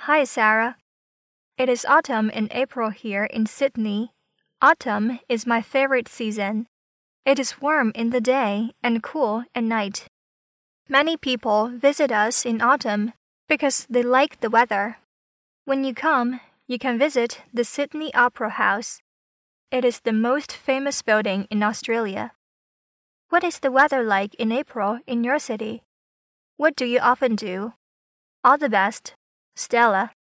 Hi, Sarah. It is autumn in April here in Sydney. Autumn is my favorite season. It is warm in the day and cool at night. Many people visit us in autumn because they like the weather. When you come, you can visit the Sydney Opera House. It is the most famous building in Australia. What is the weather like in April in your city? What do you often do? All the best, Stella.